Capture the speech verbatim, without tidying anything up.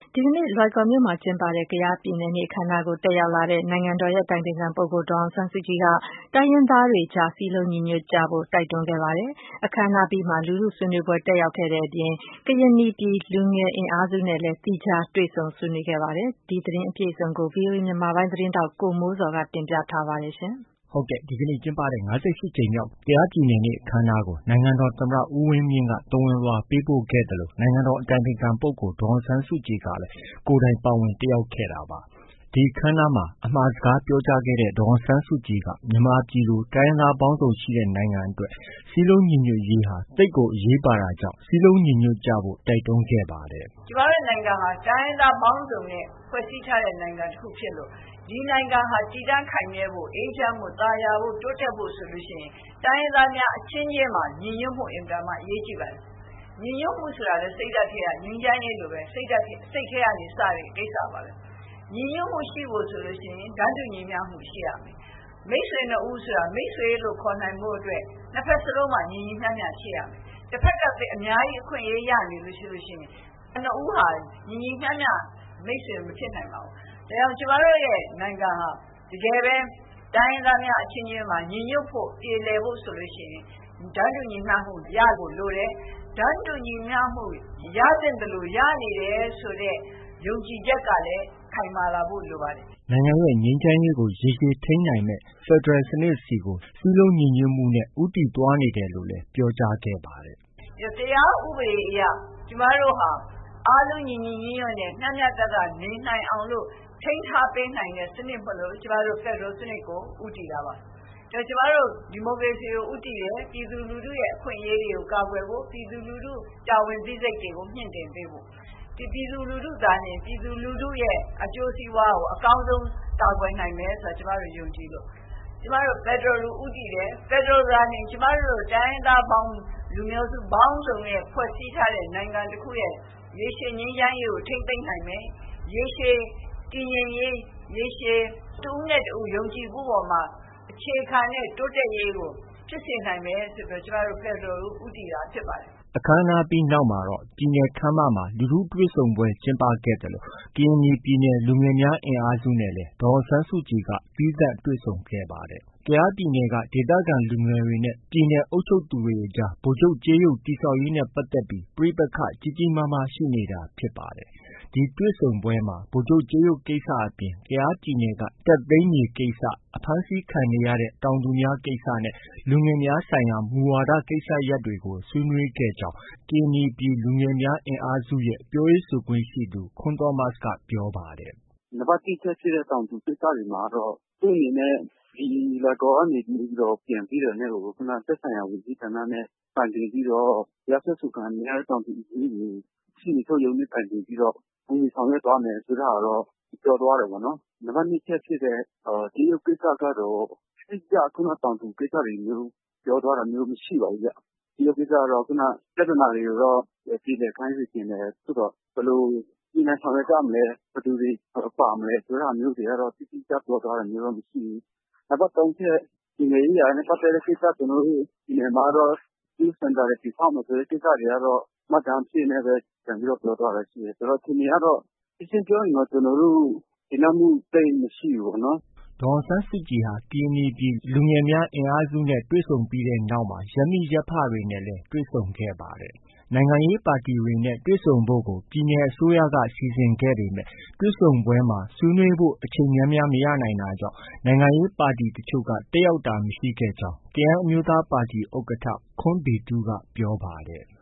ဒီကနေ့လွိုင်ကော်မြို့မှာကျင်းပတဲ့ကယားပြည်နယ်နေ့အခမ်းအနားကိုတက်ရောက်လာတဲ့နိုင်ငံတော်ရဲ့အတိုင်ပင်ခံပုဂ္ဂိုလ်ဒေါ်အောင်ဆန်းစုကြည်ကတိုင်းရင်းသားတွေကြားစည်းလုံးညီညွတ်ကြဖို့တိုက်တွန်းခဲ့ပါတယ်။အခမ်းအနားအပြီးမှာလူထုဆွေးနွေးပွဲတက်ရောက်ခဲ့တဲ့အပြင်ကရင်နီပြည်လူငယ်အင်အားစုနဲ့လည်းသီးခြားတွေ့ဆုံဆွေးနွေးခဲ့ပါတယ်။ဒီသတင်းအပြည့်အစုံကို ဗွီအိုအေမြန်မာပိုင်းသတင်းထောက်ကိုမိုးဇော်ကတင်ပြထားပါတယ်။ဟုတ်ကဲ့ဒီကနေ့ကျင်းပတဲ့ ၅၈ကြိမ်မြောက်ကယားပြည်နယ်နေ့အခမ်းအနားကိုနိုင်ငံတော်သမ္မတဦးဝင်းမြင့်ကသဝဏ်လွှာပေးပို့ခဲ့သလိုနိုင်ငံတော်အတိုင်ပင်ခံပုဂ္ဂိုလ်ဒေါ်အောင်ဆန်းစုကြည်ကလည်းကိုယ်တိုင်ပါဝင်တက်ရောက်ခဲ့တာပါ။ဒီအခမ်းအနားမှာအမှာစကားပြောကြားခဲ့တဲ့ဒေါ်အောင်ဆန်းစုကြည်ကမြန်မာပြည်လိုတိုင်းရင်းသားပေါင်းစုံရှိတဲ့နိုင်ငံအတွက်စည်းလုံးညီညွတ်ရေးဟာသိပ်ကိုအရေးပါတာကြောင့်စည်းလုံးညီညွတ်ကြဖို့တိုက်တွန်းခဲ့ပါတယ်။ကျမတို့နိုင်ငံဟာတိုင်းရင်းသားပေါင်းစုံနဲ့ဖွဲ့စည်းထားတဲ့နိုင်ငံတစ်ခုဖြစ်လို့ဒီနိုင်ငံဟာတည်တံ့ခိုင်မြဲဖို့အေးချမ်းဖို့သာယာဖို့တိုးတက်ဖို့ဆိုလို့ရှိရင်တိုင်းရင်းသားများအချင်းချင်းမှာညီညွတ်မှုအင်တာမှအရေးကြီးပါတယ်။ညီညွတ်မှုဆိုတာလည်းစိတ်ဓာတ်ထဲကငြိမ်းချမ်းရေးလိုပဲစိတ်ဓာတ်စိတ်ထဲကနေစတဲ့ကိစ္စပါပဲ။ညီညွတ်မှုရှိဖို့ဆိုလို့ရှိရင်ဓာတ်တူညီမျှမှုရှိရမယ်။မိတ်ဆွေနှစ်ဦးဆိုတာမိတ်ဆွေလို့ခေါ်နိုင်ဖို့အတွက်နှစ်ဖက်စလုံးမှာညီညီမျှမျှရှိရမယ်။တစ်ဖက်ကတည်းအများကြီးအခွင့်အရေးရနေလို့ရှိလို့ရှိရင်နှစ်ဦးဟာညီညီမျှမျှမိတ်ဆွေမဖြစ်နိုင်ပါဘူး။ဒါကြောင့်ကျမတို့ရဲ့နိုင်ငံဟာတကယ်ပဲတိုင်းရင်းသားများအချင်းချင်းမှာညီညွတ်ဖို့ပြေလည်ဖို့ဆိုလို့ရှိရင်ဓာတ်တူညီမျှမှုရဖို့လိုတယ်။ဓာတ်တူညီမျှမှုရတဲ့တလို့ရနေတယ်ဆိုတဲ့ယုံကြည်ချက်ကလည်းခိုင်မာလာဖို့လိုပါတယ်။နိုင်ငံရဲ့ငြိမ်းချမ်းရေးကိုရေရှည်ထိန်းနိုင်မဲ့ဖက်ဒရယ်စနစ်စီကိုစည်းလုံးညီညွတ်မှုနဲ့ဦးတည်သွားနေတယ်လို့လည်းပြောကြားခဲ့ပါတယ်။တရားဥပဒေအရကျမတို့ဟာအားလုံးညီညီညွတ်ညွတ်နဲ့မျှမျှတတနေနိုင်အောင်လို့ထိန်းထားပေးနိုင်တဲ့စနစ်မလို့ကျမတို့ဖက်ဒရယ်စနစ်ကိုဦးတည်တာပါ။ဒါကျမတို့ဒီမိုကရေစီကိုဦးတည်တယ်ပြည်သူလူထုရဲ့အခွင့်အရေးတွေကိုကာကွယ်ဖို့ပြည်သူလူထုတာဝန်သိစိတ်တွေကိုမြင့်တင်ပေးဖို့ဒီပြည်သူလူထုသားနဲ့ပြည်သူလူထုရဲ့အကျိုးစီးပွားကိုအကောင်းဆုံးကာကွယ်နိုင်မယ်ဆိုတော့ကျမတို့ယုံကြည်လို့ကျမတို့ဖက်ဒရယ်ကိုဦးတည်တယ်ဖက်ဒရယ်ကနေကျမတို့တိုင်းရင်းသားပေါင်းလူမျိုးစုပေါင်းစုံနဲ့ဖွဲ့စည်းထားတဲ့နိုင်ငံတစ်ခုရဲ့ရေရှည်ငြိမ်းချမ်းရေးကိုထိန်းသိမ်းနိုင်မယ်ရေရှည်တည်ငြိမ်ရေးရေရှည်တူနဲ့တူယုံကြည်မှုပေါ်မှာအခြေခံတဲ့တိုးတက်ရေးကိုဖြစ်စေနိုင်မယ်ဆိုပြီးကျမတို့ဖက်ဒရယ်ကိုဦးတည်တာဖြစ်ပါတယ်။အခမ်းအနားပြီးနောက်မှာတော့ပြည်နယ်ခန်းမမှာလူထုတွေ့ဆုံပွဲကျင်းပခဲ့တယ်လို့ကရင်နီပြည်နယ်လူငယ်များအင်အားစုနဲ့လည်းဒေါ်အောင်ဆန်းစုကြည်ကသီးသန့်တွေ့ဆုံခဲ့ပါတယ်။ကယားပြည်နယ်ကဒေသခံလူငယ်တွေနဲ့ပြည်နယ်အုပ်ချုပ်သူတွေအကြားဗိုလ်ချုပ်ကြေးရုပ်တည်ဆောက်ရေးနဲ့ပတ်သက်ပြီးပဋိပက္ခကြီးကြီးမားမားရှိနေတာဖြစ်ပါတယ်။ဒီတွေ့ဆုံပွဲမှာဗိုလ်ချုပ်ကြေးရုပ်ကိစ္စအပြင်ကယားပြည်နယ်ကတပ်သိမ်းမြေကိစ္စအဖမ်းဆီးခံနေရတဲ့တောင်သူများကိစ္စနဲ့လူငယ်များဆိုင်ရာမူဝါဒကိစ္စရပ်တွေကိုဆွေးနွေးခဲ့ကြောင်းကရင်နီပြည်လူငယ်များအင်အားစုရဲ့ပြောရေးဆိုခွင့်ရှိသူခွန်းသောမတ်ကပြောပါတယ်။နံပါတ်တစ်ချက်ဖြစ်တဲ့တောင်သူကိစ္စတွေမှာတော့သူ့အနေနဲ့ဒီလွိုင်ကော်ကနေပြီးတော့ပြန်ပြီးတော့လည်းခုနသက်ဆိုင်ရာဝန်ကြီးဌာနနဲ့တိုင်ပင်ပြီးတော့ရဆက်စုခံနေရတဲ့တောင်သူတွေရှိနေထုတ်ရုံနဲ့တိုင်ပင်ပြီးတော့ဝင်ဆောင်ရွက်သွားမယ်ဆိုတာတော့ပြောသွားတယ်ပေါ့နော်။နံပါတ်နှစ်ချက်ဖြစ်တဲ့ဒီရုပ်ကိစ္စကတော့အကြခုနတောင်သူကိစ္စတွေမျိုးပြောသွားတာမျိုးမရှိပါဘူးဗျ။ဒီရုပ်ကိစ္စကတော့ခုနပြဿနာတွေကိုတော့ပြည်နယ်ခိုင်းစီတင်တယ်ဆိုတော့ဘယ်လိုဒီနဲ့ဆောင်ရွက်ကြမလဲဘယ်သူတွေပါမလဲဆိုတာမျိုးတွေကတော့တိတိကျကျပြောသွားတာမျိုးတော့မရှိဘူး။နံပါတ်သုံးချက်ဒီနေရာနဲ့ပတ်သက်တဲ့ကိစ္စကျွန်တော်တို့ဒီနေမှာတော့ဒီစင်တာတွေပြဆောင်မယ်ဆိုတဲ့ကိစ္စတွေကတော့မှတ်တမ်းဖြစ်နေပဲပြန်ပြီးတော့ပြောသွားတာရှိတယ်ဆိုတော့ဒီနေရာတော့အရှင်းပြောရင်တော့ကျွန်တော်တို့ဒီနောက်မှုသိမရှိဘူးပေါ့နော်။ဒေါ်အောင်ဆန်းစုကြည်ဟာကရင်နီပြည်လူငယ်များအင်အားစုနဲ့တွေ့ဆုံပြီးတဲ့နောက်မှာရပ်မိရပ်ဖတွေနဲ့လည်းတွေ့ဆုံခဲ့ပါတယ်။နိုင်ငံရေးပါတီတွေနဲ့တွေ့ဆုံဖို့ကိုပြည်နယ်အစိုးရကစီစဉ်ခဲ့ပေမဲ့တွေ့ဆုံပွဲမှာဆွေးနွေးဖို့အချိန်များများမရနိုင်တာကြောင့်နိုင်ငံရေးပါတီတချို့ကတက်ရောက်တာမရှိခဲ့ကြောင်းကယန်းအမျိုးသားပါတီဥက္ကဋ္ဌခွန်းဘီတူးကပြောပါတယ်။